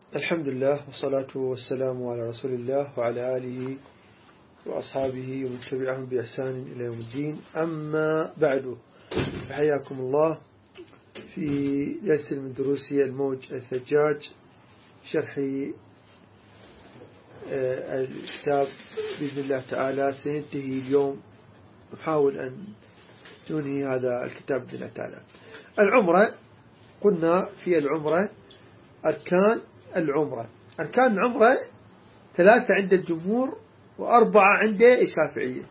الحمد لله والصلاة والسلام على رسول الله وعلى آله وأصحابه ومن تبعهم بإحسان إلى يوم الدين. أما بعد، حياكم الله في درس من دروس الموج الثجاج، شرح الكتاب بإذن الله تعالى. سينتهي اليوم، نحاول أن ننهي هذا الكتاب بإذن الله تعالى. العمرة، قلنا في العمرة أركان العمرة. أركان العمرة 3 عند الجمهور و4 عند الشافعية.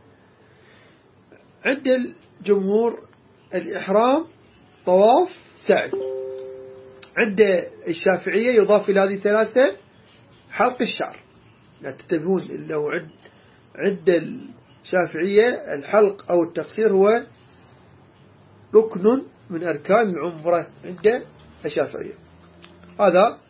عند الجمهور الإحرام، طواف، سعي. عند الشافعية يضاف إلى هذه 3 حلق الشعر. لا تتبعون لو عند الشافعية الحلق أو التقصير هو ركن من أركان العمرة عند الشافعية. هذا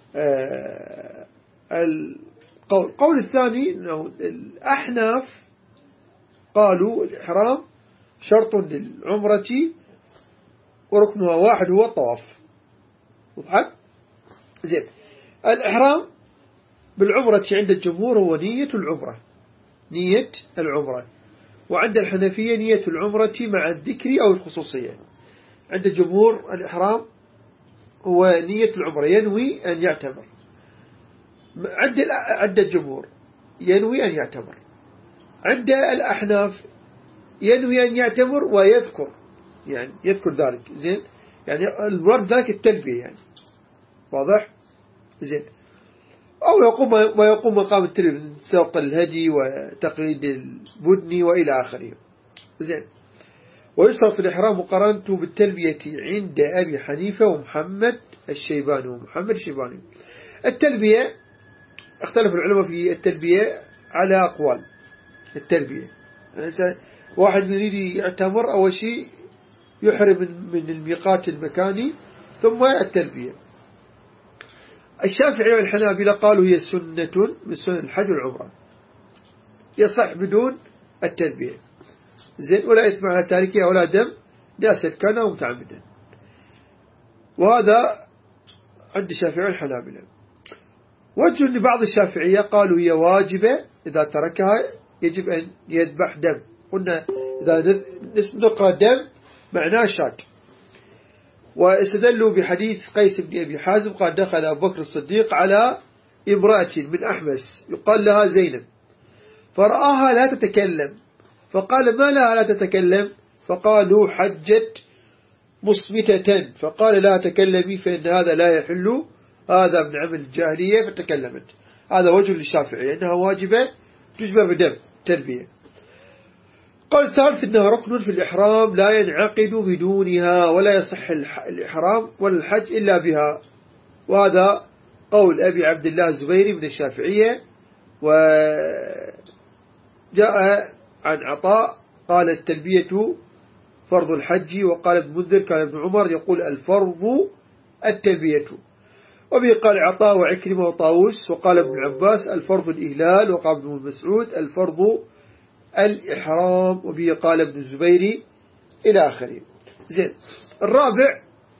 القول الثاني، أنه الأحناف قالوا الإحرام شرط للعمرة وركنها واحد هو الطواف. وضحت؟ زين. الإحرام بالعمرة عند الجمهور هو نية العمرة، وعند الحنفية نية العمرة مع الذكر أو الخصوصية. عند الجمهور الإحرام هو نية العمرة، ينوي أن يعتمر. عند الجمهور ينوي أن يعتمر. عند الأحناف ينوي أن يعتمر ويذكر، يعني يذكر ذلك. زين، يعني الورد ذلك التلبية، يعني واضح. زين. أو يقوم مقام التلبية، سوق الهدي وتقليد البدن وإلى آخره. زين. ويشترط في الإحرام مقارنته بالتلبية عند أبي حنيفة ومحمد الشيباني. التلبية اختلف العلماء في التلبية على أقوال. التلبية، واحد يريد يعتمر، أول شيء يحرم من الميقات المكاني ثم التلبية. الشافعي والحنابلة قالوا هي سنة من سنن الحج والعمرة، يصح بدون التلبية. زين، ولا إثم على تاركها ولا دم ناسيا كان أو متعمدا. وهذا عند الشافعي والحنابلة. وجه لبعض الشافعية قالوا هي واجبة، إذا تركها يجب أن يذبح دم. قلنا إذا نقى دم معناه شاك. واستدلوا بحديث قيس بن أبي حازم قال دخل أبو بكر الصديق على امرأة من أحمس يقال لها زينب، فرآها لا تتكلم، فقال ما لها لا تتكلم؟ فقالوا حجت مصمتة، فقال لا تكلمي فإن هذا لا يحل، هذا من عمل الجاهلية، فتكلمت. هذا وجه للشافعي أنها واجبة تجبى بدم تلبية. قال الثالث أنها ركن في الإحرام لا ينعقد بدونها، ولا يصح الإحرام ولا الحج إلا بها. وهذا قول أبي عبد الله الزبيري من الشافعية. وجاء عن عطاء قال التلبية فرض الحج، وقال ابن منذر كان ابن عمر يقول الفرض التلبية. وبه قال عطاء وعكرمة وطاووس. وقال ابن عباس الفرض الإهلال، وقال ابن مسعود الفرض الإحرام، وبه قال ابن الزبير إلى آخره. زين. الرابع،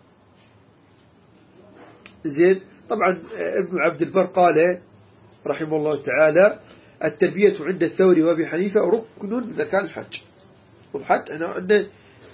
زين، طبعا ابن عبد البر قال رحمه الله تعالى التلبية عند الثوري وابي حنيفة ركن من أركان الحج. وحتى احنا عندنا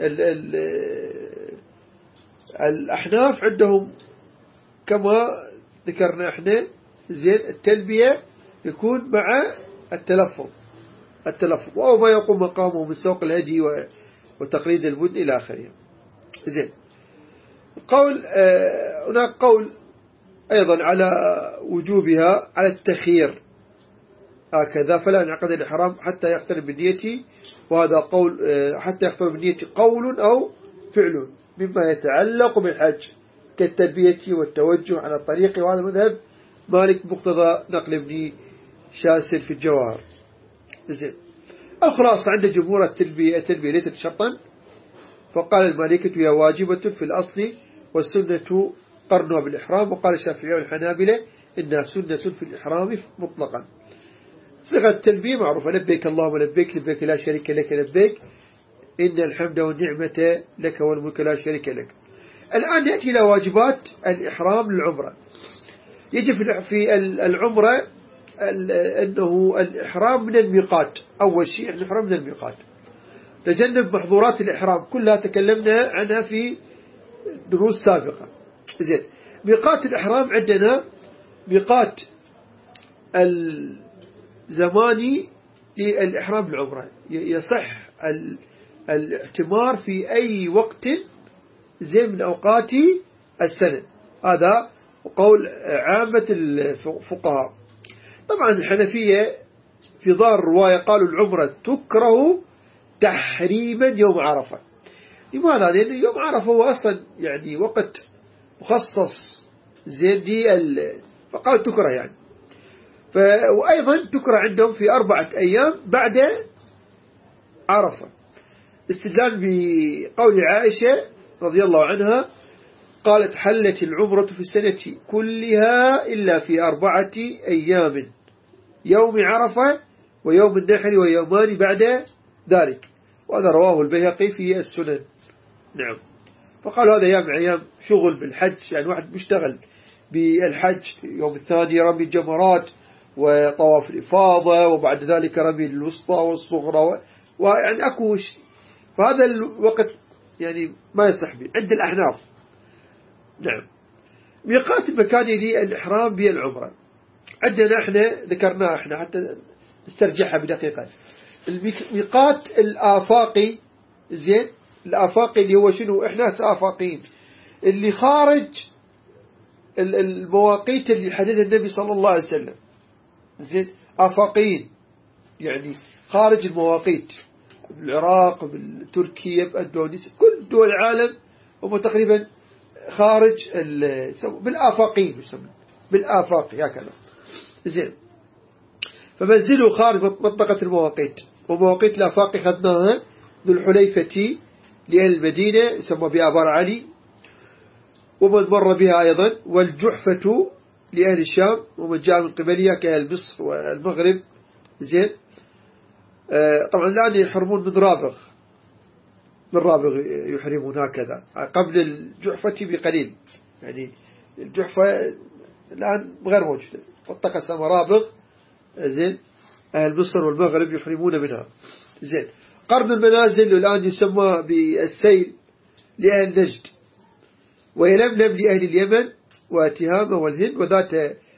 الأحناف عندهم كما ذكرنا احنا، زين، التلبية يكون مع التلفظ أو ما يقوم مقامه من سوق الهدي وتقليد البدن إلى آخره. زين. قول هناك قول أيضا على وجوبها على التخيير هكذا، فلا ينعقد الإحرام حتى يختلف بالنية. وهذا قول حتى يختلف بالنية قول أو فعل مما يتعلق بالحج كالتلبية والتوجه على الطريق. وهذا مذهب مالك مقتضى نقل ابن شاسل في الجواهر. زين. الخلاصة عند جمهور التلبية ليست شرطا، فقال المالكة هي واجبة في الأصل، والسنة قرنها بالإحرام. وقال الشافعي والحنابلة إنها سنة في الإحرام مطلقا. صيغة التلبية معروفة: لبيك اللهم لبيك، لبيك لا شريك لك لبيك، إن الحمد والنعمة لك والملك لا شريك لك. الآن نأتي إلى واجبات الإحرام للعمرة. يجب في العمرة أنه الإحرام من الميقات. أول شيء الإحرام من الميقات، تجنب محظورات الإحرام كلها تكلمنا عنها في دروس سابقة. زين، ميقات الإحرام عندنا ميقات الزماني للإحرام بالعمرة، يصح الاعتمار في أي وقت زي من أوقات السنة، هذا قول عامة الفقهاء. طبعا الحنفية في ظاهر الرواية قالوا العمرة تكره تحريما يوم عرفة. لماذا؟ لأن يوم عرفة هو أصلا يعني وقت مخصص زين دي فقالوا تكره يعني. وأيضا تكره عندهم في 4 أيام بعد عرفة، استدلال بقول عائشة رضي الله عنها قالت حلت العمرة في السنة كلها إلا في 4 أيام، يوم عرفة ويوم النحر ويومان بعد ذلك، وهذا رواه البيهقي في السنن. نعم، فقالوا هذا أيام شغل بالحج، يعني واحد مشتغل بالحج، يوم الثاني رمي الجمرات وطواف الإفاضة، وبعد ذلك رمي الوسطى والصغرى، ويعني أكو فهذا الوقت يعني ما يصح به عند الأحناف. نعم، ميقات المكاني للإحرام بالعمرة عندنا احنا ذكرناه احنا حتى نسترجعها بدقيقة. الميقات الآفاقي، زين، الآفاقي اللي هو شنو؟ احنا آفاقيين اللي خارج المواقيت اللي حددها النبي صلى الله عليه وسلم، زين، آفاقيين يعني خارج المواقيت، بالعراق، بالتركيا، باندونيسيا، كل دول العالم هم تقريبا خارج بالآفاقيين، يسمى بالآفاق هكذا. زين، فمنزلوا خارج منطقة المواقيت، ومواقيت الآفاق خذناها ذو الحليفة لأهل المدينة يسمى بآبار علي، ومن مر بها أيضا، والجحفة لأهل الشام، ومن جاء من قبلها كأهل مصر والمغرب. زين، طبعا الآن يحرمون من رابغ، يحرمون هكذا، قبل الجحفة بقليل، يعني الجحفة الآن غير موجودة، منطقة اسمها رابغ. زين، أهل مصر والمغرب يحرمون منها. زين، قرن المنازل الآن يسمى بالسيل لأهل نجد، ويلملم لأهل اليمن، وتهامة والهند، وذات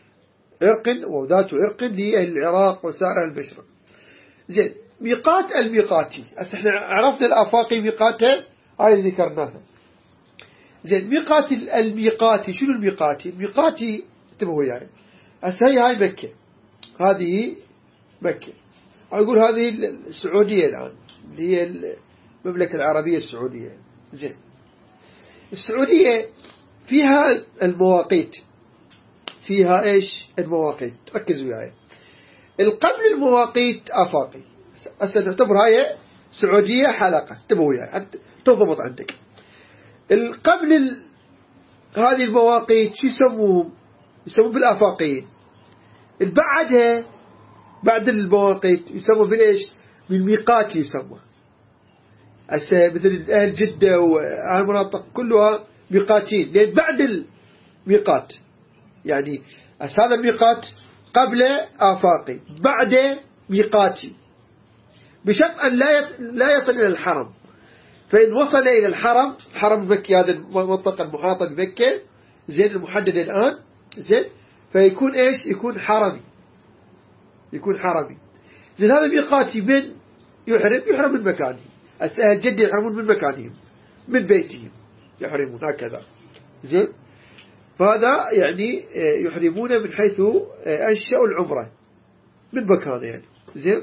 عرق لأهل العراق وسائر المشرق. زين، ميقات الميقاتي، احنا عرفنا الآفاقي ميقاته هاي اللي ذكرناها. زين، ميقات الميقاتي، شنو الميقاتي؟ الميقاتي انتبهوا وياي، هاي مكة، هذه مكة، أقول هذه السعودية الآن اللي هي المملكة العربية السعودية. زين، السعودية فيها المواقيت، فيها إيش المواقيت؟ ركزوا وياي. القبل المواقيت آفاقي، تعتبر هاي سعودية حلقة، انتبهوا وياي حتى تضبط عندك. القبل هذه المواقيت شو يسموهم بالآفاقيين. البعدها بعد المواقيت يسموا بالإيش؟ بالميقات يسمى. مثل أهل جدة والمناطق كلها ميقاتين، لأن بعد الميقات يعني هذا الميقات قبل آفاقي، بعد ميقاتي، بشرط أن لا يصل إلى الحرم. فإن وصل إلى الحرم، حرم مكة، هذا المنطقة المحاطة بمكة، زين، المحددة الآن، زين، فيكون إيش؟ يكون حرمي. زين، هذا ميقاتي من يحرم من مكانه. أهل جدة يحرمون من مكانهم، من بيتهم يحرمون هكذا. زين، فهذا يعني يحرمون من حيث أنشأوا العمرة من مكانه يعني. زين،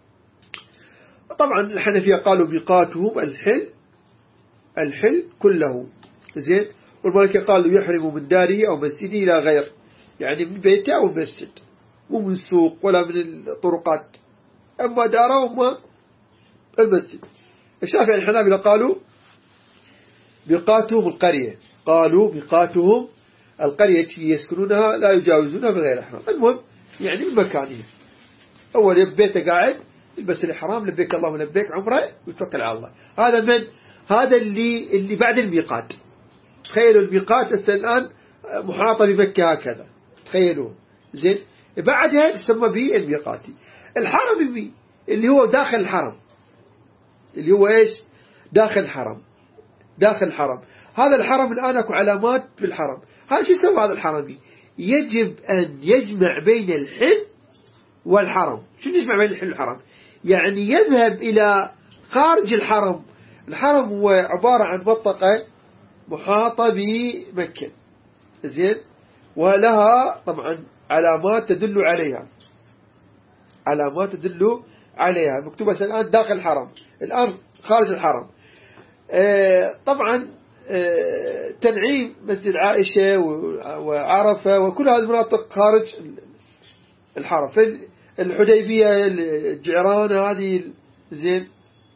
طبعا الحنفية قالوا ميقاتهم الحل كله. زين، والمالكية قالوا يحرم من داره أو مسجده إلى غير، يعني من بيته أو المسجد، مو من السوق ولا من الطرقات، أما داره وما المسجد. الشافعي الحنابلة قالوا ميقاتهم القرية، قالوا ميقاتهم القرية التي يسكنونها لا يجاوزونها بغير إحرام. المهم يعني من مكانهم، أول يبيته قاعد يلبس الإحرام، لبيك اللهم لبيك عمره، ويتوكل على الله. هذا من هذا اللي بعد الميقات. تخيلوا الميقات الآن محاطة بمكة هكذا، تخيلوا زين. بعدها تسمى به الميقاتي. الحرمي اللي هو داخل الحرم، اللي هو إيش؟ داخل الحرم، داخل الحرم. هذا الحرم الآن أكو علامات بالحرم. هذا شو يسوي هذا الحرمي؟ يجب أن يجمع بين الحل والحرم. شو يجمع بين الحل والحرم؟ يعني يذهب إلى خارج الحرم. الحرم هو عبارة عن منطقة محاطة بمكة زين، ولها طبعا علامات تدل عليها، علامات تدل عليها مكتوبة الآن داخل الحرم، الآن خارج الحرم. طبعا تنعيم، مسجد عائشة وعرفة وكل هذه المناطق خارج الحرم. الحديبية، الجعران هذه زين.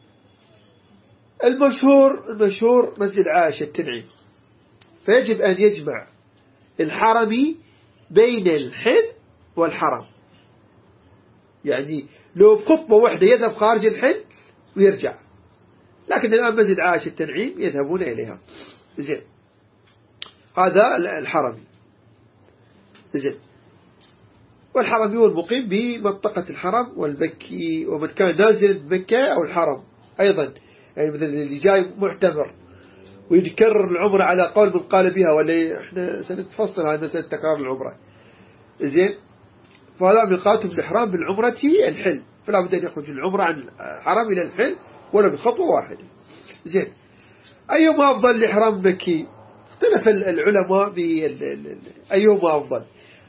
المشهور مسجد عائشة التنعيم. فيجب أن يجمع الحرمي بين الحل والحرم، يعني لو بخطوة واحدة يذهب خارج الحل ويرجع. لكن الآن مسجد عائشة التنعيم يذهبون إليها زين. هذا الحرمي زين. والحرمي هو المقيم بمنطقة الحرم والمكي، ومن كان نازل بمكة أو الحرم أيضا، يعني مثل اللي جاي معتمر ويتكرر العمرة على قول من قال بها، ولا احنا سنتفصل هذه مسألة تكرار العمرة زين. فهذا ميقات الإحرام بالعمرة الحل، فلا بد أن يخرج العمرة عن الحرم إلى الحل ولا بخطوة واحدة زين. أيهما أفضل الإحرام المكي؟ اختلف العلماء أيهما أفضل.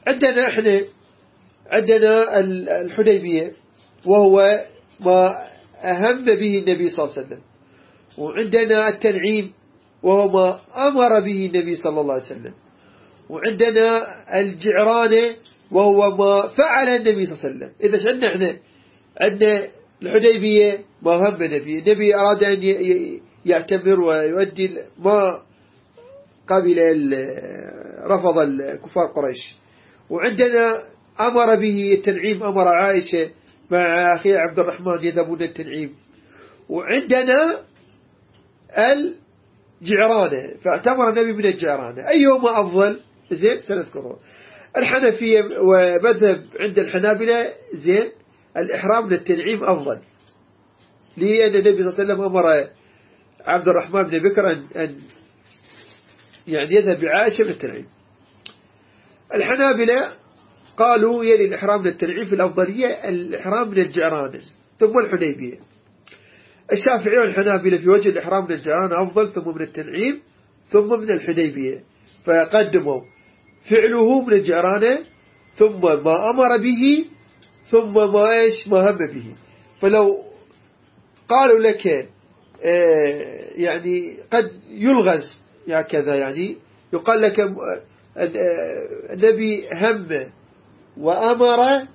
عندنا الحديبية وهو ما أهم به النبي صلى الله عليه وسلم، وعندنا التنعيم وهو ما أمر به النبي صلى الله عليه وسلم، وعندنا الجعرانة وهو ما فعل النبي صلى الله عليه وسلم. إذا عندنا الحديبية ما هم النبي أراد أن يعتمر ويؤدي ما قبل رفض الكفار قريش. وعندنا أمر به التنعيم، أمر عائشة مع أخي عبد الرحمن يذهبون التنعيم. وعندنا الجعرانة فاعتمر النبي من الجعرانة. أيهما أفضل زين سنذكره. الحنفية ومذهب عند الحنابلة زين الإحرام للتنعيم أفضل، لأن النبي صلى الله عليه وسلم أمر عبد الرحمن بن بكر أن يعني يذهب بعائشة للتنعيم. الحنابلة قالوا يلي الإحرام للتنعيم في الأفضلية الإحرام من الجعرانة ثم الحديبية. الشافعي والحنابلة في وجه الإحرام من الجعرانة أفضل ثم من التنعيم ثم من الحديبية، فقدموا فعله من الجعرانة ثم ما أمر به ثم ما هم به. فلو قالوا لك يعني قد يلغز هكذا، يعني يقال لك النبي هم وأمر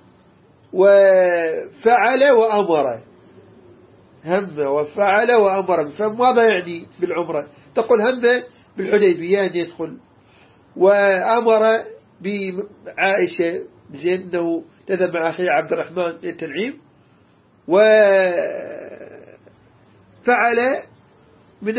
وفعل وأمر، هم وفعل وأمر، فماذا يعني بالعمرة؟ تقول هم بالحديبية أن يدخل، وأمر بعائشة زين أنه تذهب مع أخي عبد الرحمن للتنعيم، وفعل من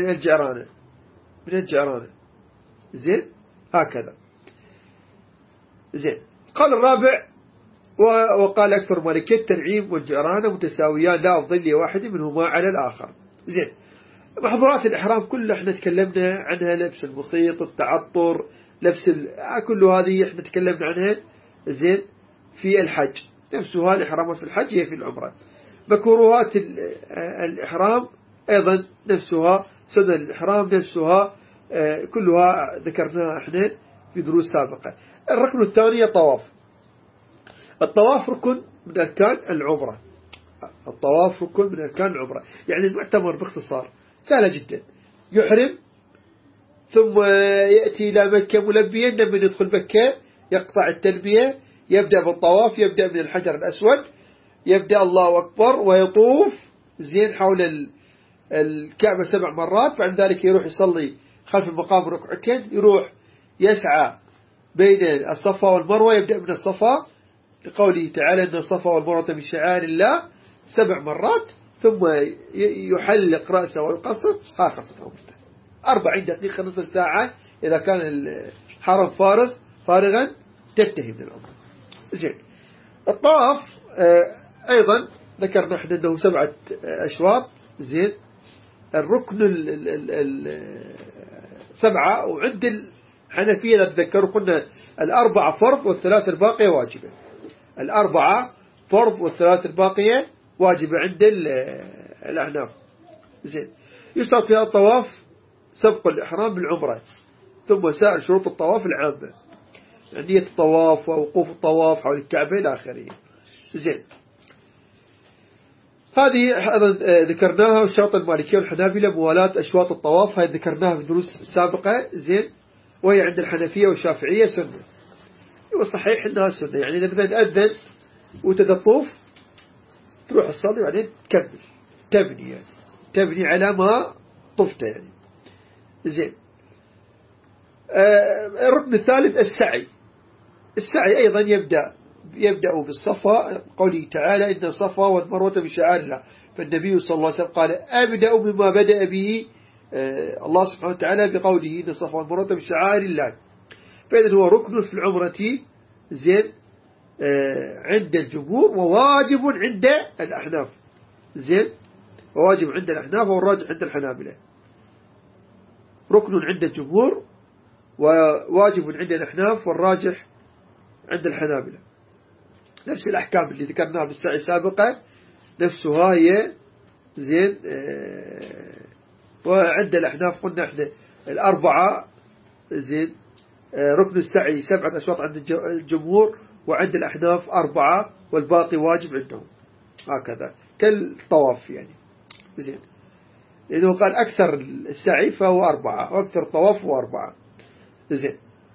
الجعرانة زين هكذا زين. قال الرابع وقال أكثر مالكية التنعيم والجعرانة متساويان لا أفضل لواحد منهما على الآخر زين. محظورات الإحرام كلها احنا تكلمنا عنها، لبس المخيط، التعطر، لبس كل هذه احنا تكلمنا عنها زين في الحج نفسها. الإحرامات في الحج هي في العمرة. مكروهات الإحرام أيضا نفسها، سنن الإحرام نفسها كلها ذكرناها احنا في دروس سابقة. الركن الثاني الطواف. الطواف ركن من أركان العمرة. الطواف ركن من أركان العمرة، يعني المعتمر باختصار سهلة جدا. يحرم ثم يأتي إلى مكة ملبيا، لما يدخل مكة يقطع التلبية، يبدأ بالطواف، يبدأ من الحجر الأسود، يبدأ الله أكبر ويطوف زين حول الكعبة 7 مرات. بعد ذلك يروح يصلي خلف المقام ركعتين، يروح يسعى بين الصفا والمروة، يبدأ من الصفا لقوله تعالى أن الصفا والمروة من شعائر الله 7 مرات، ثم يحلق رأسه ويقصر. خلصت عمرته 40 دقيقة نصف ساعة إذا كان الحرم فارغا تنتهي من العمرة. زين. الطواف أيضا ذكرنا احنا أنه 7 أشواط. زين. الركن 7، وعند الحنفية لا تذكروا قلنا 4 فرض وال3 الباقية واجبة. 4 فرض وال3 الباقية واجبة عند الأحناف. زين. يشترط فيها الطواف سبق الإحرام بالعمرة، ثم سائر شروط الطواف العامة، يعني نية الطواف ووقوف الطواف حول الكعبة إلى آخره. زين. هذه أيضا ذكرناها. الشرط المالكية والحنابلة موالاة أشواط الطواف، هذه ذكرناها في الدروس السابقة. زين. وهي عند الحنفية والشافعية سنة، وصحيح أنها سنة، يعني إذا مثلا أذن وتطوف تروح الصلاة وبعدين تبني يعني تبني على ما طفت يعني. زين. الركن الثالث السعي. السعي أيضا يبدأ بالصفا، قوله تعالى إن الصفا والمروة من شعائر الله، فالنبي صلى الله عليه وسلم قال أبدأ مما بدأ به الله سبحانه وتعالى بقوله إن الصفا والمروة من شعائر الله، فإذا هو ركن في العمرة. زين. عند الجمهور وواجب عند الأحناف. زين. وواجب عند الأحناف والراجح عند الحنابلة. ركن عند الجمهور وواجب عند الأحناف والراجح عند الحنابلة. نفس الأحكام اللي ذكرناها بالساعة السابقة نفسها هي. زين. وعند الأحناف قلنا احنا 4. زين. ركن السعي 7 أشواط عند الجمهور، وعند الأحناف 4 والباقي واجب عندهم، هكذا كالطواف يعني. زين. لأنه قال أكثر السعي فهو 4 وأكثر الطواف هو 4. زين.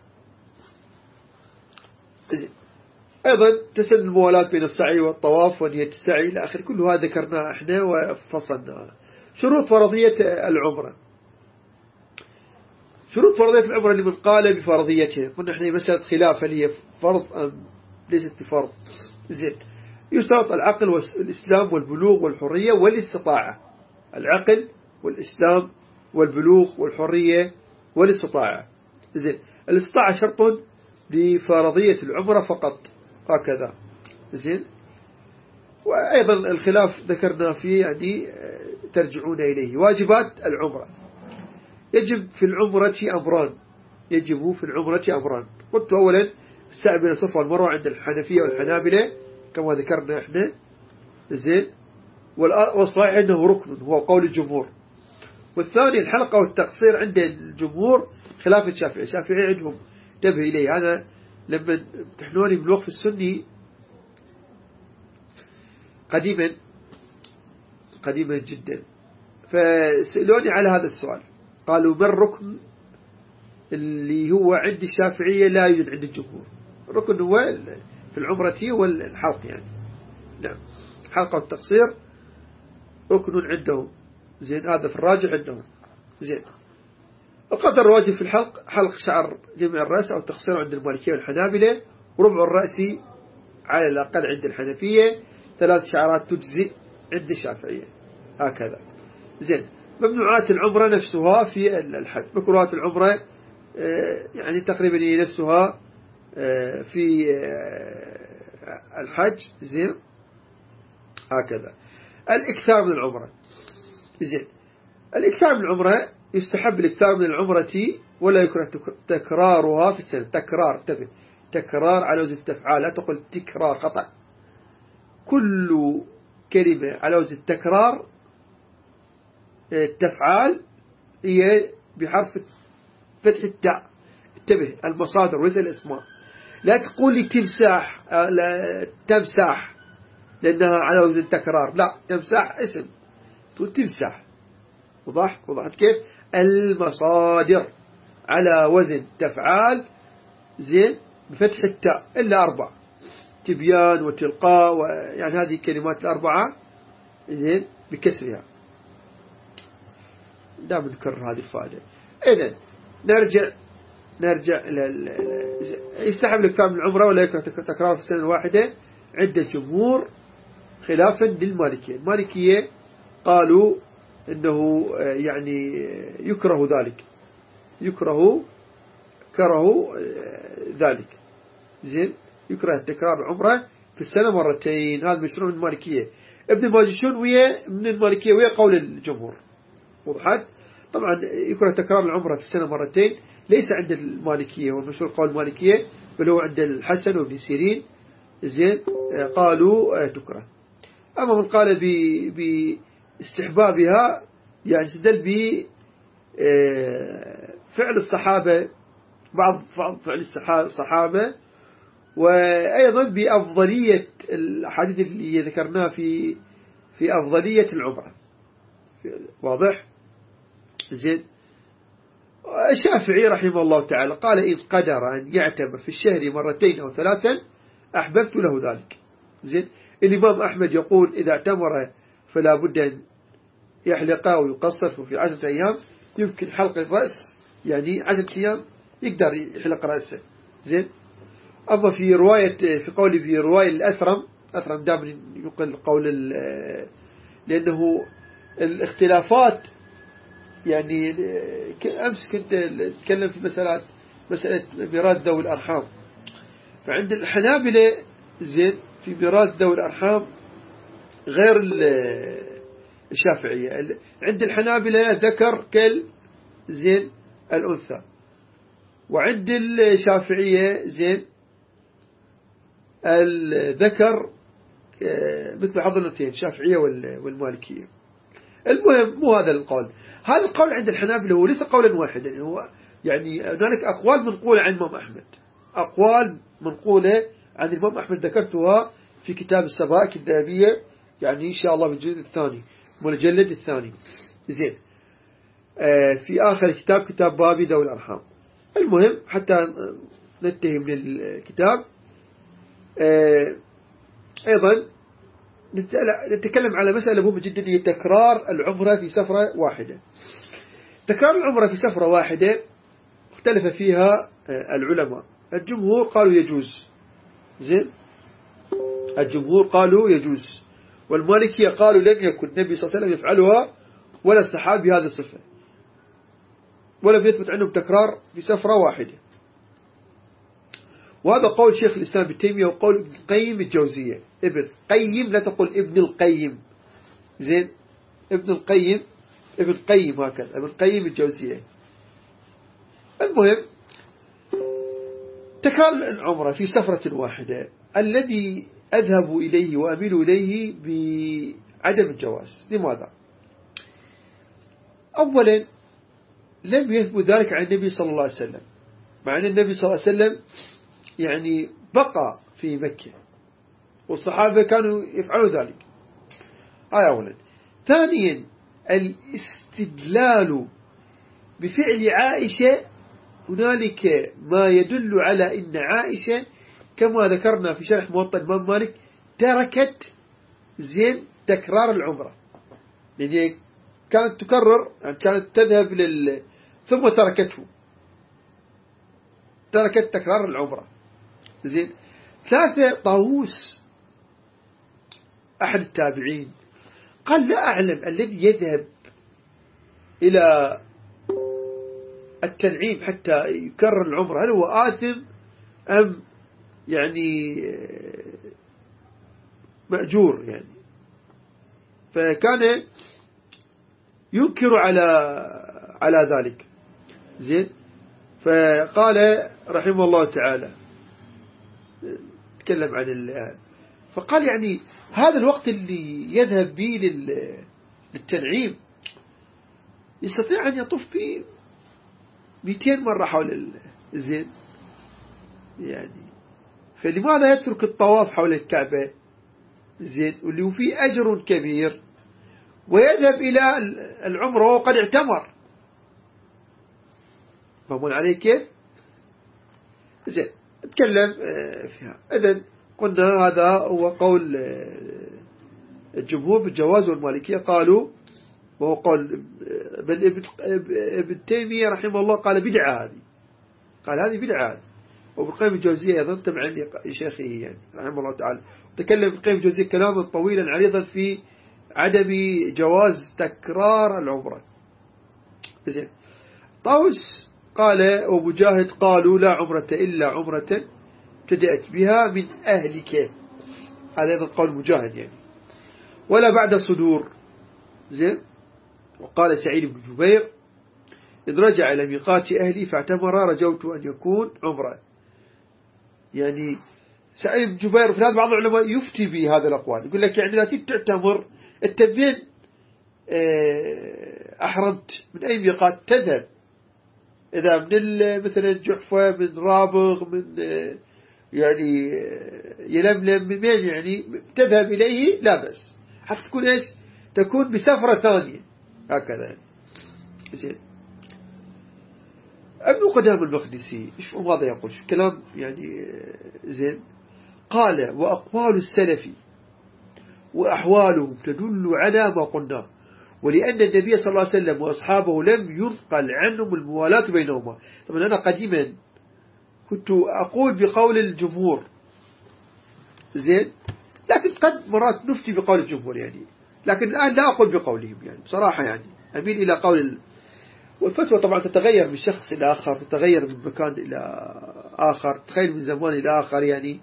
زين. أيضا تسن الموالاة بين السعي والطواف ونية السعي إلى آخر، كل هذا ذكرناه احنا وفصلناه. شروط فرضية العمرة. شروط فرضية العمرة لمن قال بفرضيتها، قلنا احنا مسألة خلاف هل هي فرض أم ليست بفرض. زين. يشترط العقل والإسلام والبلوغ والحرية والاستطاعة. العقل والإسلام والبلوغ والحرية والاستطاعة. زين. الاستطاعة شرط لفرضية العمرة فقط، هكذا. زين. وأيضا الخلاف ذكرنا فيه يعني ترجعون إليه. واجبات العمرة. يجب في العمرة أمران. قلت أولا السعي بين الصفا والمروة عند الحنفية والحنابلة كما ذكرنا احنا. زين. والصحيح أنه ركن، هو قول الجمهور. والثاني الحلقة والتقصير عند الجمهور خلاف الشافعي عندهم انتبه إليه. أنا لما امتحنوني بالوقف السني قديما جدا، فسألوني على هذا السؤال، قالوا ما الركن اللي هو عند الشافعية لا يوجد عند الجمهور؟ الركن هو في العمرة والحلق يعني. نعم. الحلقة والتقصير ركن عندهم. زين. هذا في الراجع عندهم. زين. القدر الواجب في الحلق حلق شعر جميع الرأس أو تقصير عند المالكية والحنابلة، وربع الرأس على الأقل عند الحنفية، 3 شعرات تجزئ عند الشافعية، هكذا. زين. ممنوعات العمرة نفسها في الحج. مكروهات العمرة يعني تقريبا هي نفسها في الحج. زين. هكذا. الإكثار من العمرة. زين. الإكثار من العمرة يستحب الإكثار من العمرة ولا يكره تكرارها في السنة. تكرار على وزن التفعال، لا تقول تكرار، خطأ. كل كلمة على وزن التكرار التفعال هي بحرف فتح التاء. انتبه، المصادر وليس الاسماء. لا تقول لي تمساح لأنها على وزن التكرار، لا، تمساح اسم، تقول تمساح. وضحت كيف؟ المصادر على وزن تفعال. زين. بفتح التاء إلا 4، تبيان وتلقاء يعني هذه كلمات 4. زين. بكسرها. دائما نكرر هذه الفائدة. إذن نرجع يستحب الإكثار من العمرة ولا يكره تكرار في السنة الواحدة عند الجمهور خلافا للمالكية. المالكية قالوا إنه يعني يكره ذلك. زين يكره تكرار العمرة في السنة مرتين. هذا مشروع من المالكية. ابن الماجشون من المالكية ويا قول الجمهور. وضحت. طبعا يكره تكرار العمرة في السنة مرتين ليس عند المالكية والمشهور قول المالكية، بل هو عند الحسن وابن سيرين. زين قالوا تكره. أما من قال باستحبابها يعني استدل بفعل الصحابة، بعض فعل الصحابة، وأيضا بأفضلية الأحاديث اللي ذكرناها في أفضلية العمرة. واضح. زين. الشافعي رحمه الله تعالى قال إذ قدر أن يعتمر في الشهر مرتين أو ثلاثا أحببت له ذلك. زين. الإمام أحمد يقول إذا اعتمر فلا بد أن يحلق ويقصر في 10 أيام، يمكن حلق الرأس يعني 10 أيام يقدر يحلق رأسه. زين. أما في رواية في قولي في رواية الأثرم دائما يقول قول لأنه الاختلافات يعني أمس كنت أتكلم في مسألة ميراث ذوي الأرحام. فعند الحنابلة زين في ميراث ذوي الأرحام غير الشافعية. عند الحنابلة ذكر كل زين الأنثى، وعند الشافعية زين الذكر مثل حظ الأنثيين، الشافعية والمالكية. المهم مو هذا القول. هذا القول عند الحنابلة هو ليس قولا واحدا، يعني هو يعني هنالك أقوال منقولة عن الإمام أحمد، أقوال منقولة عن الإمام أحمد ذكرتها في كتاب السبائك الذهبية، يعني إن شاء الله بالجلد الثاني والمجلد الثاني. زين. في آخر الكتاب كتاب بابي ذوي الأرحام. المهم حتى ننتهي من الكتاب. أيضا نتكلم على مسألة مهمة جدا، هي تكرار العمرة في سفرة واحدة. تكرار العمرة في سفرة واحدة اختلف فيها العلماء. الجمهور قالوا يجوز. زين. الجمهور قالوا يجوز، والمالكية قالوا لم يكن النبي صلى الله عليه وسلم يفعلها ولا الصحابي هذه الصفة، ولم يثبت عنهم تكرار في سفرة واحدة. وهذا قول شيخ الإسلام ابن تيمية وقول ابن القيم الجوزية. ابن قيم، لا تقول ابن القيم. زين. ابن القيم هكذا، ابن القيم الجوزية. المهم تكرار العمرة في سفرة واحدة الذي أذهب إليه وأميل إليه بعدم الجواز. لماذا؟ أولا لم يثبت ذلك عن النبي صلى الله عليه وسلم، مع أن النبي صلى الله عليه وسلم يعني بقى في مكة والصحابة كانوا يفعلوا ذلك. هذا أولا. ثانيا الاستدلال بفعل عائشة، هنالك ما يدل على أن عائشة كما ذكرنا في شرح موطأ الإمام مالك تركت زين تكرار العمرة، لأن كانت تكرر، يعني كانت تذهب ثم تركت تكرار العمرة. زين. ثالثة طاووس أحد التابعين قال لا أعلم الذي يذهب إلى التنعيم حتى يكرر العمرة هل هو آثم أم يعني مأجور يعني. فكان ينكر على ذلك. زين. فقال رحمه الله تعالى تكلم عن فقال يعني هذا الوقت اللي يذهب به للتنعيم يستطيع أن يطوف به 200 مرة حول زين يعني، فلماذا يترك الطواف حول الكعبة؟ زين. واللي هو فيه أجر كبير، ويذهب إلى العمرة وقد اعتمر. فهمون عليه كيف؟ زين. اتكلم فيها. إذن قلنا هذا هو قول الجمهور بالجواز، والمالكية قالوا وهو قول ابن تيمية رحمه الله قال بدعة هذه، قال هذه بدعة. وابن القيم الجوزية أيضا تبع لشيخه يعني رحمه الله تعالى، تكلم ابن القيم الجوزية كلاما طويلا عريضا في عدم جواز تكرار العمرة. زين. طاووس قال ومجاهد قالوا لا عمرة إلا عمرة ابتدأت بها من أهلك. هذا أيضا قول مجاهد يعني. ولا بعد صدور. زين. وقال سعيد بن جبير إذ رجع إلى ميقات أهلي فاعتمر رجوت أن يكون عمره. يعني سعيد بن جبير في هذا بعض العلماء يفتي بهذا الأقوال، يقول لك يعني لا تعتمر التبين أحرمت من أي ميقات تذهب، إذا من مثلا جحفة، من رابغ، من يعني يلملم، من مين يعني تذهب إليه لا بأس، حتى تكون إيش تكون بسفرة ثانية هكذا. زين. ابن قدام المقدسي إيش ماذا يقول؟ شو كلام يعني زين. قال وأقوال السلف وأحوالهم تدل على ما قلنا، ولأن النبي صلى الله عليه وسلم وأصحابه لم ينقل عنهم الموالاة بينهما. طبعا أنا قديما كنت أقول بقول الجمهور، زين، لكن قد مرات نفتي بقول الجمهور يعني، لكن الآن لا أقول بقولهم يعني بصراحة، يعني أميل إلى قول والفتوى طبعا تتغير من شخص إلى آخر، تتغير من مكان إلى آخر، تتغير من زمان إلى آخر يعني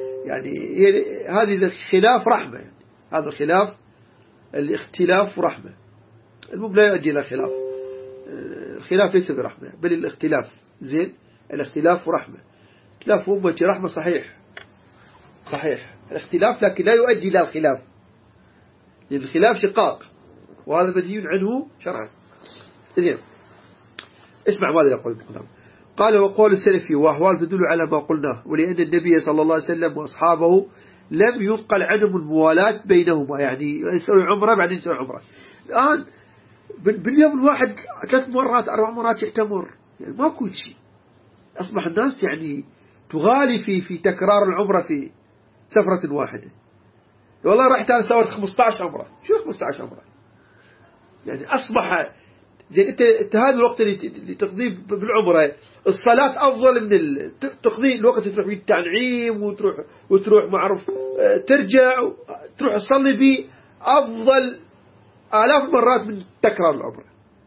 هذه الخلاف رحمة يعني. هذا الخلاف الاختلاف رحمة، المهم لا يؤدي إلى خلاف. الخلاف ليس برحمة بل الاختلاف. زين. الاختلاف رحمة، اختلاف أمتي رحمة صحيح الاختلاف، لكن لا يؤدي إلى الخلاف، لأن الخلاف شقاق وهذا بديهي عنه شرعا. زين. اسمع ماذا يقول القدام. قال وقول السلفي وأحوال تدل على ما قلناه، ولأن النبي صلى الله عليه وسلم وأصحابه لم ينقل عنهم الموالاة بينهما، يعني يسوي عمره بعدين يسوي عمره. الآن باليوم الواحد 3 مرات 4 مرات يعتمر، يعني ماكو شيء. أصبح الناس يعني تغالي في تكرار العمرة في سفرة واحدة. والله رحت أنا سويت 15 عمرة. شو 15 عمرة يعني؟ أصبح زين أنت هذا الوقت اللي تقضيه بالعمرة، الصلاة أفضل من تقضي الوقت تروح بالتنعيم وتروح معروف ترجع تروح تصلي به أفضل آلاف مرات من تكرار العمرة.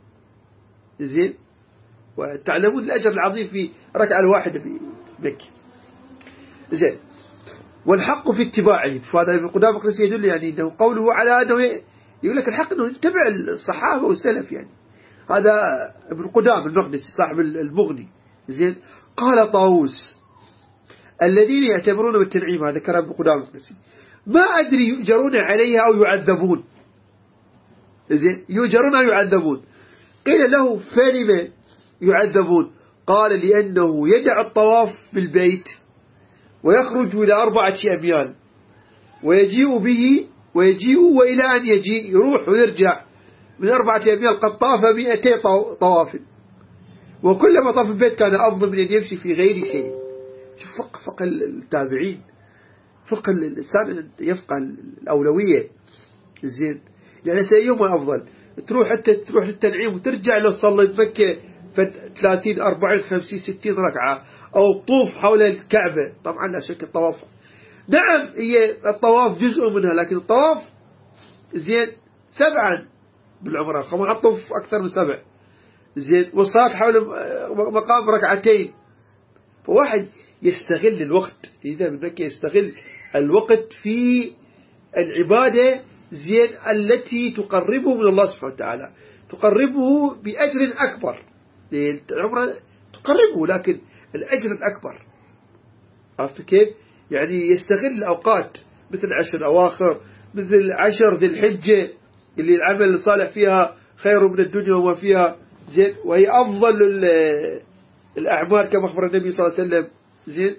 زين. وتعلمون الأجر العظيم في ركعة الواحدة بمكة. زين. والحق في اتباعه، فهذا ابن قدامة المقدسي يدل يعني أنه قوله على أنه يقول لك الحق أنه يتبع الصحابة والسلف يعني. هذا ابن قدامة المقدسي صاحب المغني. زين. قال طاووس الذين يعتبرون بالتنعيم، هذا كلام ابن قدامة المقدسي، ما أدري يؤجرون عليها أو يعذبون. زين. يؤجرون أو يعذبون. قيل له فلما يعذبون؟ قال لأنه يدع الطواف بالبيت ويخرج إلى 4 أميال ويجيء وإلى أن يجيء يروح ويرجع من 4 أميال قد طاف 200 طواف، وكلما طاف البيت كان أفضل من أن يمشي في غير شيء. شوف فقه التابعين، فقه الإنسان يفقه الأولوية. زين. يعني سيوم أفضل تروح للتنعيم وترجع لو صلي بمكة 30 40 50 60 ركعة، أو طوف حول الكعبة. طبعا لا شك الطواف، نعم هي الطواف جزء منها، لكن الطواف زين 7 بالعمرة، خمس الطوف أكثر من 7. زين. والصلاة حول مقام 2 فواحد يستغل الوقت إذا بمكة، يستغل الوقت في العبادة زين التي تقربه من الله سبحانه وتعالى، تقربه بأجر أكبر. العمرة تقربه لكن الأجر الأكبر. عرفت كيف؟ يعني يستغل الأوقات مثل 10 الأواخر، مثل 10 ذي الحجة اللي العمل الصالح فيها خير من الدنيا وما فيها. زين. وهي أفضل الأعمال كما أخبر النبي صلى الله عليه وسلم. زين.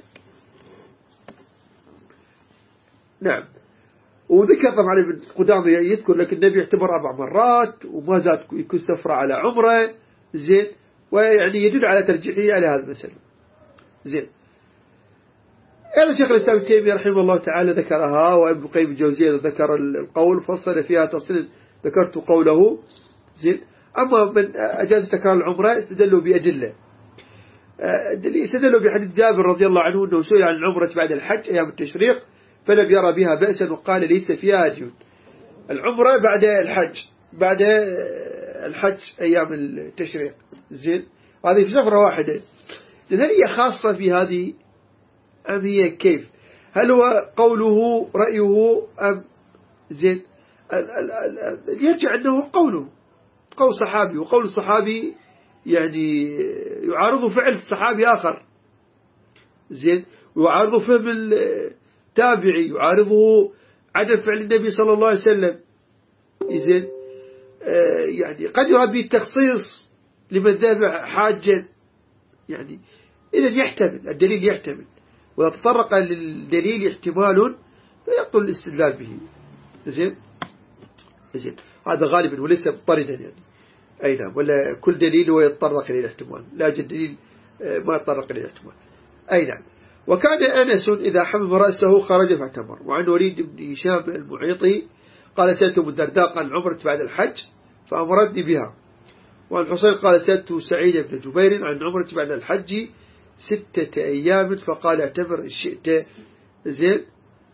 نعم. وذكر طبعا ابن قدامة يذكر لك النبي اعتبر 4 مرات وما زاد يكون سفرة على عمره. زين. ويعني يدل على ترجيحه على هذا المسألة. زين. أيضا شيخ الإسلام ابن تيمية رحمه الله تعالى ذكرها، وابن القيم الجوزية ذكر القول فصل فيها تفصيل ذكرت قوله. زين. أما من أجاز تكرار العمرة استدلوا بأدلة. استدلوا بحديث جابر رضي الله عنه أنه سئل عن العمرة بعد الحج أيام التشريق فلم يرى بها بأسا وقال ليس فيها هدي. العمرة بعد الحج أيام التشريق. زين. هذه في سفرة واحدة. هل هي خاصة في هذه أم هي كيف؟ هل هو قوله رأيه أم زين؟ يرجع أنه قوله قول صحابي، وقول الصحابي يعني يعارض فعل الصحابي آخر زين، ويعارض فهم التابعي، يعارضه عدم فعل النبي صلى الله عليه وسلم زين. يعني قد يراد به التخصيص لمن ذهب حاجا، يعني إذا يحتمل الدليل يحتمل، وإذا تطرق للدليل احتمال فيقتل الاستدلال به زين. زين هذا غالبا وليس مضطردا يعني. أي نعم، ولا كل دليل هو يتطرق إلى الاحتمال، لا يوجد دليل ما يتطرق إلى الاحتمال. أي نعم. وكان أنس إذا حمم رأسه خرج فاعتمر. وعن وليد بن هشام المعيطي قال سألت أم الدرداء عن عمرة بعد الحج فأمرتني بها. وعن حسين قال سألت سعيد بن جبير عن عمرة بعد الحج 6 أيام فقال اعتمر إن شئت زين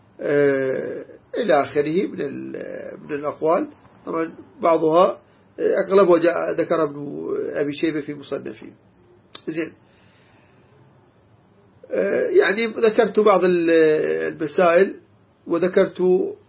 إلى آخره من الأقوال. طبعا بعضها أغلبها ذكر ابن أبي شيبة في مصنفه زين. يعني ذكرت بعض المسائل وذكرت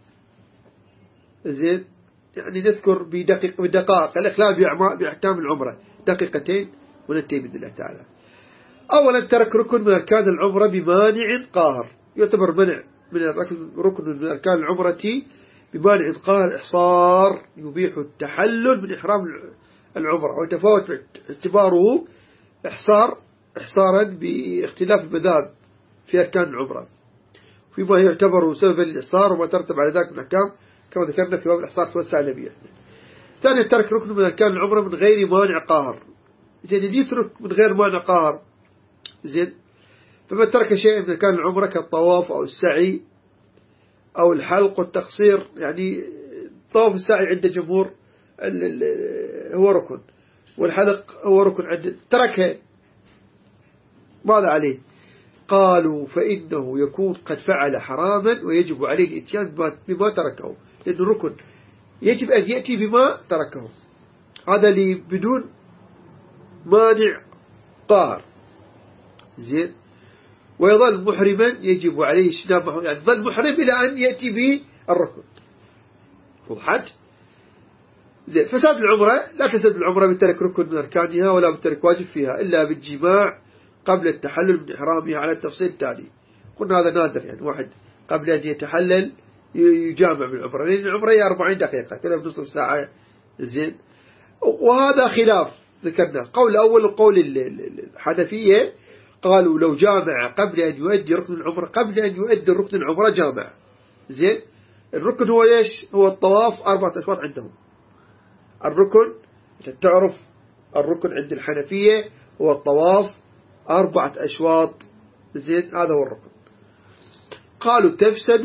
زين، يعني نذكر بدقائق الإخلال بأحكام العمرة دقيقتين وننتهي بإذن الله تعالى. أولا ترك ركن من أركان العمرة بمانع قاهر، يعتبر منع من ركن من أركان العمرة بمانع قاهر إحصار يبيح التحلل من إحرام العمرة، ويتفاوت اعتباره إحصارا باختلاف المذاهب في أركان العمرة فيما يعتبر سببا للإحصار وما ترتب على ذلك من أحكام كما ذكرنا في باب الإحصار توسع النبي. ثانيا ترك ركن من أركان العمرة من غير مانع قاهر، زين يترك من غير مانع قاهر زين. فمن ترك شيء من أركان العمرة كالطواف أو السعي أو الحلق والتقصير، يعني طواف السعي عند جمهور هو ركن، والحلق هو ركن عند تركه ماذا عليه؟ قالوا فإنه يكون قد فعل حراما ويجب عليه الاتيان بما تركه، لأنه ركن يجب أن يأتي بما تركه، هذا اللي بدون مانع قاهر زين. ويظل محرما يجب عليه اجتنابه، يعني ظل محرم إلى أن يأتي بالركن. وضحت زين. فساد العمرة لا تسد العمرة بترك ركن من أركانها ولا بترك واجب فيها إلا بالجماع قبل التحلل من إحرامها على التفصيل التالي. قلنا هذا نادر، يعني واحد قبل أن يتحلل يجامع بالعمرة، لأن العمرة هي 40 دقيقة كلها بنصف ساعة زين. وهذا خلاف ذكرنا قول أول وقول الحنفية قالوا لو جامع قبل أن يؤدي ركن العمرة قبل أن يؤدي ركن العمرة جامع زين. الركن هو إيش؟ هو الطواف 4 أشواط عندهم. الركن تعرف الركن عند الحنفية هو الطواف 4 أشواط زين، هذا هو الركن. قالوا تفسد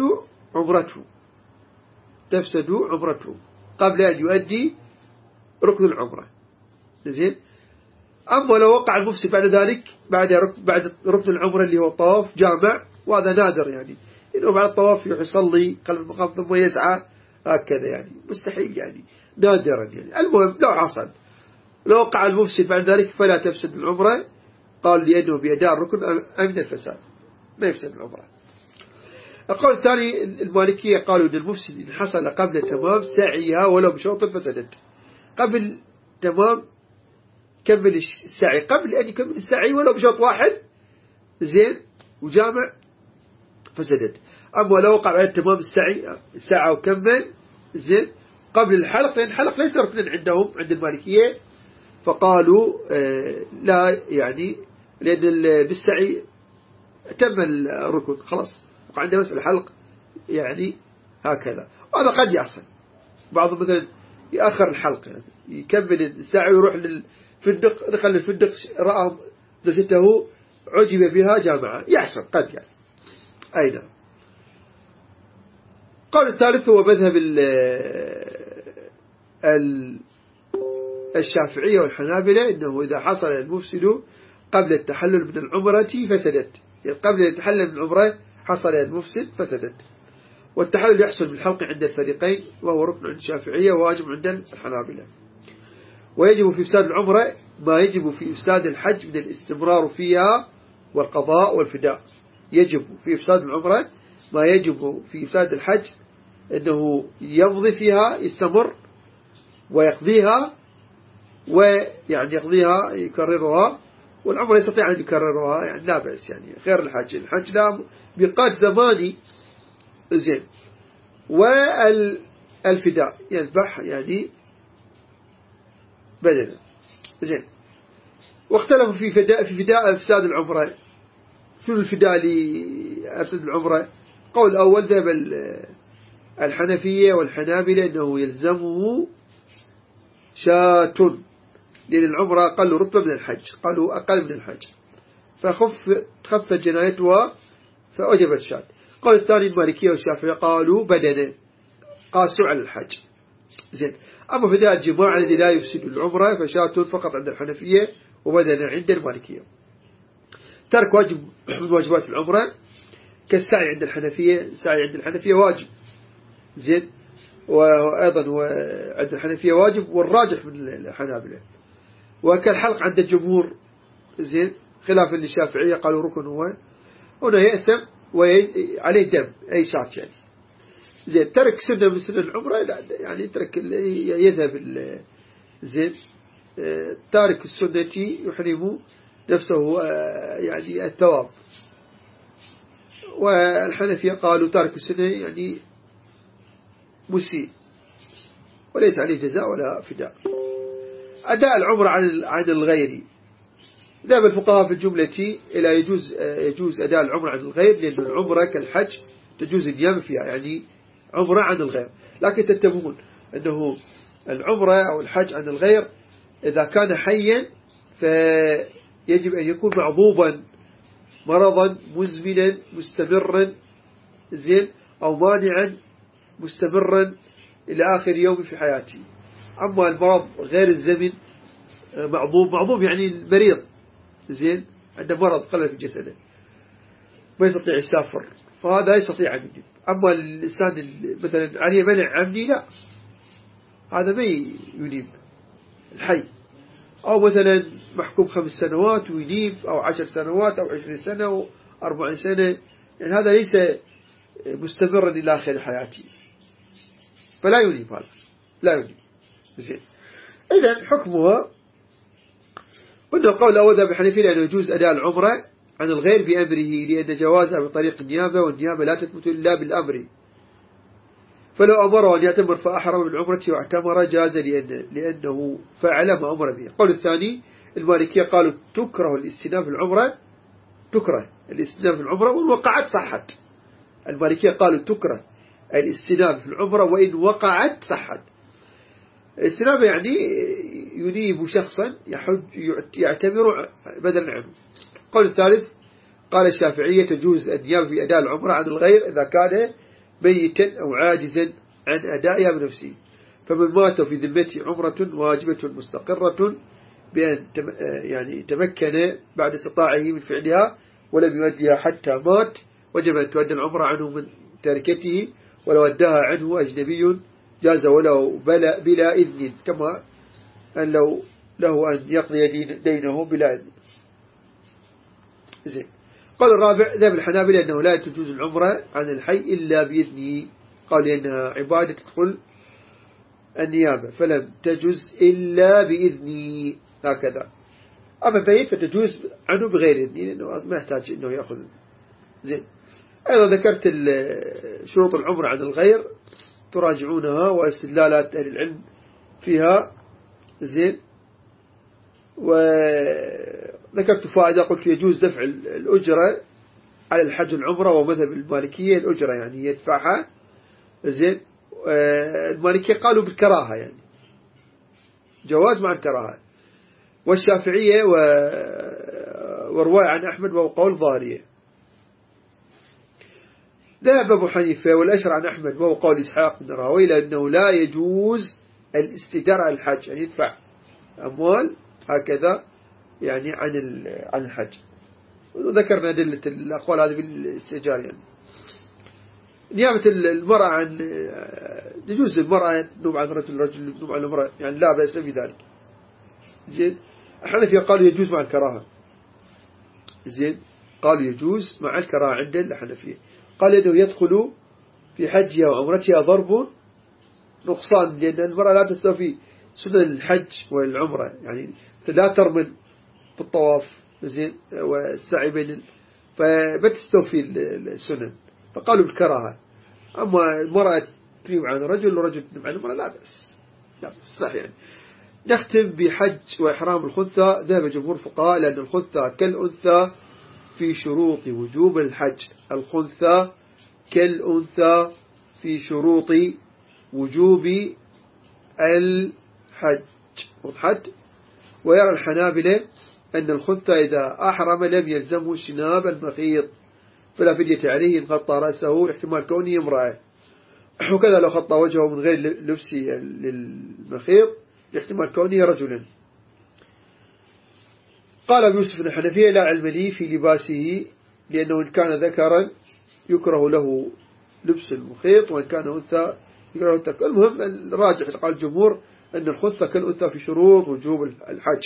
عمرته قبل أن يؤدي ركن العمرة زين. أما لو وقع المفسد بعد ذلك بعد ركن العمرة اللي هو الطواف جامع، وهذا نادر يعني إنه بعد الطواف يروح يصلي قلب المقام ثم يسعى هكذا، يعني مستحيل يعني نادرا يعني. المهم لو حصل لو وقع المفسد بعد ذلك فلا تفسد العمرة، قال لأنه بأداء الركن أمن الفساد ما يفسد العمرة. القول الثاني المالكية قالوا إن المفسد إن حصل قبل تمام سعيها ولو بشوط فسدت. قبل تمام كمل السعي قبل أن يكمل السعي ولو بشوط واحد زين وجامع فسدت. أما لو وقع بعد تمام الساعة وكمل زين قبل الحلق، لأن الحلق ليس ركنا عندهم عند المالكية، فقالوا لا يعني لأن بالسعي تم الركن خلاص، وعنده بس الحلق يعني هكذا. وهذا قد يحصل بعضهم مثلا يأخر الحلق يعني يكمل السعي ويروح للفندق، دخل الفندق رأى زوجته عجب بها جامعة، يحصل قد يعني. أين قال الثالث هو مذهب الشافعية والحنابلة إنه إذا حصل المفسد قبل التحلل من العمرة فسدت، يعني قبل التحلل من العمرة حصل المفسد فسدت. والتحلل يحصل بالحلق عند الفريقين وهو ركن عند الشافعية وواجب عند الحنابلة. ويجب في إفساد العمرة ما يجب في إفساد الحج من الاستمرار فيها والقضاء والفداء، يجب في إفساد العمرة ما يجب في إفساد الحج، أنه يمضي فيها يستمر ويقضيها، ويعني يقضيها يكررها، والعمرة يستطيع أن يكررها يعني لا بأس، يعني غير الحج. الحج لا بقات زماني زين. والفداء يذبح يعني بدلا زين. واختلفوا في فداء إفساد العمرة. شنو الفداء لأفسد العمرة؟ قول الأول ذهب الحنفية والحنابلة أنه يلزمه شاة، لأن العمرة أقل رتبة من الحج، قالوا أقل من الحج، خفت جنايتها فأجبت شاة. قال الثاني المالكية والشافعية قالوا بدنه، قاسوا على الحج زين. أما فداء الجماعة الذي لا يفسد العمرة فشاة فقط عند الحنفية وبدنه عند المالكية. ترك واجب من واجبات العمرة كالسعي عند الحنفية، السعي عند الحنفية واجب زين، وأيضا عند الحنفية واجب والراجح من الحنابلة. وكالحلق عند الجمهور زين، خلافا للشافعية قالوا ركن هو، هنا يأثم وعليه دم أي شاة يعني زين. ترك سنة من سنة العمرة يعني ترك يذهب زين، تارك السنة يحرم نفسه يعني الثواب. والحنفية قالوا تارك السنة يعني مسيء وليس عليه جزاء ولا فداء. أداء العمرة عن الغير، ذهب الفقهاء في الجملة إلى يجوز أداء العمرة عن الغير، لأن العمرة كالحج تجوز النيابة فيها، يعني عمرة عن الغير. لكن تتبعون أنه العمرة أو الحج عن الغير إذا كان حيا فيجب أن يكون معضوبا مرضا مزمنا مستمرا زين، أو مانعا مستمرا إلى آخر يوم في حياته. أما المرض غير الزمن معضوب يعني المريض زين عنده مرض قلل في جسده ما يستطيع يسافر، فهذا يستطيع أن يجيب. أما الإنسان مثلا عليه منع عمني لا، هذا ما ينيب الحي. أو مثلا محكوم 5 سنوات وينيب، أو 10 سنوات أو 20 سنة أو 40 سنة، يعني هذا ليس مستمرا إلى آخر حياته، فلا ينيب، هذا لا ينيب زين. إذن حكمها قلنا قول الأول ذهب الحنفية لأنه يجوز أداء العمرة عن الغير بأمره، لأن جوازها بطريق النيابة، والنيابة لا تثبت إلا بالأمر. فلو أمره أن يعتمر فأحرم من عمرته واعتمر جاز لأنه فعل ما أمر به. قول الثاني المالكية قالوا تكره الاستئناف العمرة، تكره الاستئناف العمرة وإن وقعت صحت. المالكية قالوا تكره الاستئناف في العمرة وإن وقعت صحت. الاستئناف يعني ينيب شخصا يعتمر بدلا عنه. قول الثالث قال الشافعية تجوز النيابة في أداء العمرة عن الغير إذا كان ميتا أو عاجزا عن أدائها بنفسه. فمن مات في ذمته عمرة واجبة مستقرة بأن يعني تمكن بعد استطاعه من فعلها ولم يؤديها حتى مات، وجب أن تؤدى العمرة عنه من تركته، ولو أداها عنه أجنبي جاز ولو بلا إذن، كما أن لو له أن يقضي دينه بلا إذن زين. قال الرابع ذهب الحنابلة أنه لا تجوز العمرة عن الحي إلا بإذنه، قال لأنها عبادة تدخل النيابة فلم تجوز إلا بإذنه هكذا. أما الميت فتجوز عنه بغير إذنه لأنه ما يحتاج أنه يأخذ زين. أيضا ذكرت شروط العمرة عن الغير تراجعونها واستدلالات أهل العلم فيها زين. وذكرت فائدة قلت يجوز دفع الأجرة على الحج والعمرة، ومذهب المالكية الأجرة يعني يدفعها زين. المالكية قالوا بالكراهة يعني جواز مع الكراهة، والشافعية ورواية عن أحمد وهو قول ظاهرية. ذهب أبو حنيفة والأشهر عن أحمد وهو قول إسحاق بن راهويه لأنه لا يجوز الاستدار على الحج، يعني يدفع أموال هكذا يعني عن الحج. وذكرنا أدلة الأقوال هذه بالاستئجار. يعني نيابة المرأة عن يجوز المرأة تنوب عن الرجل ينوب عن المرأة، يعني لا بأس بذلك زين. الحنفية قالوا يجوز مع الكراهة زين. قالوا يجوز مع الكراهة عند الحنفية. قال إنه يدخل في حجها وعمرتها ضرب نقصان، لأن المرأة لا تستوفي سنن الحج والعمرة، يعني لا ترمن في الطواف زين والسعي بين فما تستوفي السنن، فقالوا بالكراهة. أما المرأة تنيب عن رجل ورجل تنيب عن المرأة لا بأس، لا بأس صح. يعني نختم بحج وإحرام الخنثى. ذهب جمهور الفقهاء لأن الخنثى كالأنثى في شروط وجوب الحج. الخنثى كالأنثى في شروط وجوب الحج. وضحت. ويرى الحنابلة أن الخنثى إذا أحرم لم يلزمه شناب المخيط فلا فدية عليه إن غطى رأسه لاحتمال كونه امرأة، وكذا لو غطى وجهه من غير لبس للمخيط لاحتمال كونه رجلا. قال أبو يوسف الحنفية لا علم لي في لباسه، لأنه إن كان ذكرا يكره له لبس المخيط، وإن كان أنثى يكره التكلم. المهم الراجح قال الجمهور أن الخنثى كالأنثى في شروط وجوب الحج.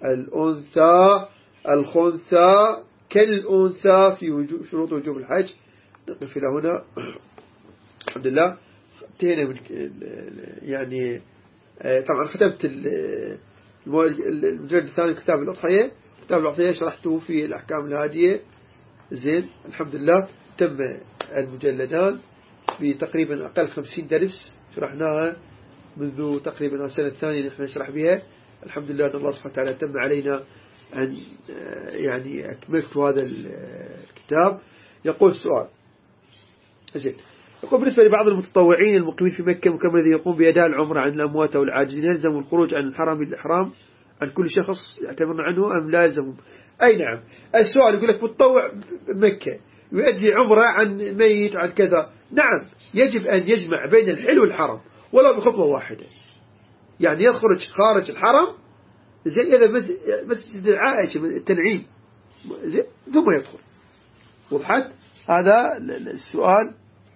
الخنثى كالأنثى في شروط وجوب الحج. نقف إلى هنا الحمد لله. انتهينا من يعني طبعا ختمت المجلد الثاني كتاب الأضحية. كتاب الأضحية شرحته في الأحكام الهادية زين الحمد لله. تم المجلدان بتقريبا أقل 50 درس شرحناها منذ تقريبا السنة الثانية نحن نشرح بها. الحمد لله أن الله سبحانه وتعالى تم علينا أن يعني أكملت هذا الكتاب. يقول السؤال زين، يقول بالنسبة لبعض المتطوعين المقيمين في مكة مكمل الذي يقوم بأداء العمرة عن الأموات أو العاجزين يلزم الخروج عن الحرم بالإحرام عن كل شخص يعتبرون عنه أم لا يلزمهم؟ أي نعم. السؤال يقول لك متطوع مكة يؤدي عمرة عن ميت عن كذا، نعم يجب أن يجمع بين الحل والحرم ولا بخطوة واحدة. يعني يخرج خارج الحرم زي هذا مسجد عائشة التنعيم زين ثم يدخل. وضحت. هذا السؤال.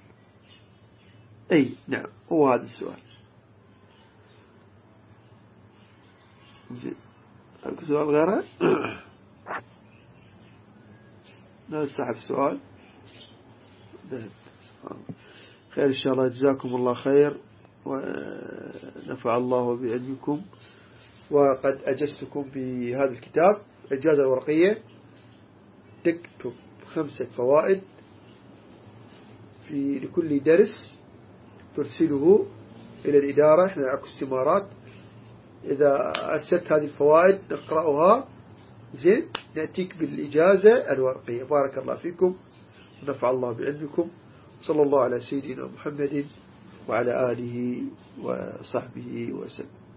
أي نعم هو هذا السؤال. زين سؤال غيره. لا نستحب السؤال. خير إن شاء الله. جزاكم الله خير ونفع الله بعلمكم. وقد أجزتكم بهذا الكتاب إجازة ورقية تكتب 5 فوائد في لكل درس ترسله إلى الإدارة. إحنا أكو استمارات، إذا أرسلت هذه الفوائد نقرأها زين نأتيك بالإجازة الورقية. بارك الله فيكم ونفع الله بعلمكم. صلى الله على سيدنا محمد وعلى آله وصحبه وسلم.